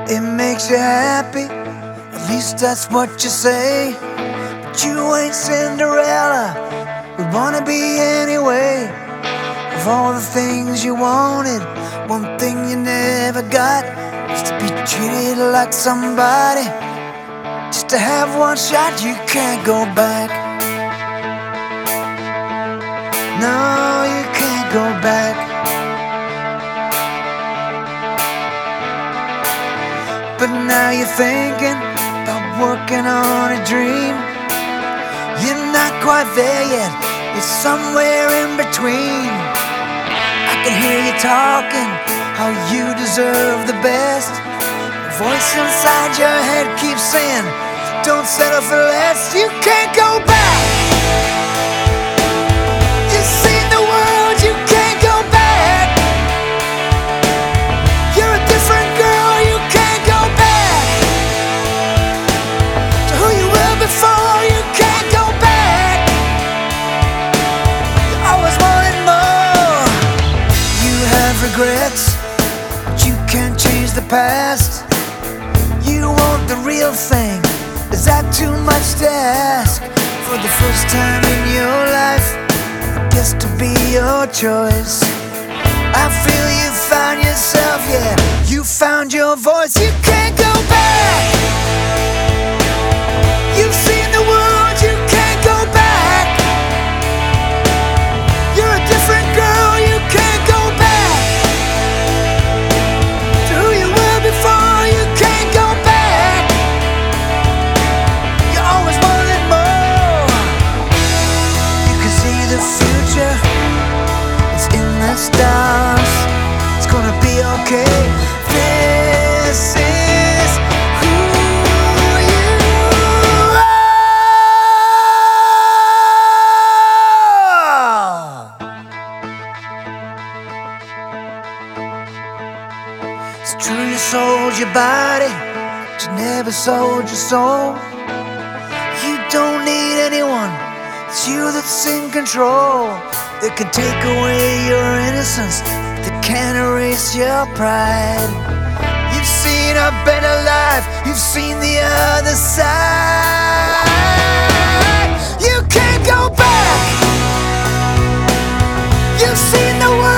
It makes you happy, at least that's what you say. But you ain't Cinderella, would wanna be anyway. Of all the things you wanted, one thing you never got is to be treated like somebody. Just to have one shot, you can't go back. No, you can't go back. But now you're thinking about working on a dream. You're not quite there yet, you're somewhere in between. I can hear you talking, how you deserve the best. The voice inside your head keeps saying, don't settle for less. You can't go back. You've seen the world, you can't go back. You're a different girl, you can't go back to who you were before. You can't go back. You always wanted more. You have regrets, but you can't change the past. You want the real thing. Is that too much to ask? For the first time in your life, it gets to be your choice. I feel you found yourself, yeah. You found your voice. You can't go back. You've seen the world, you can't go back. You're a different girl, you can't go back to who you were before. You can't go back. You always wanted more. You can see the future, it's in the stars. It's gonna be okay. This is who you are. It's true you sold your body, but you never sold your soul. You don't need anyone, it's you that's in control. They can take away your innocence, they can't erase your pride. You've seen a better life, you've seen the other side. You can't go back. You've seen the world.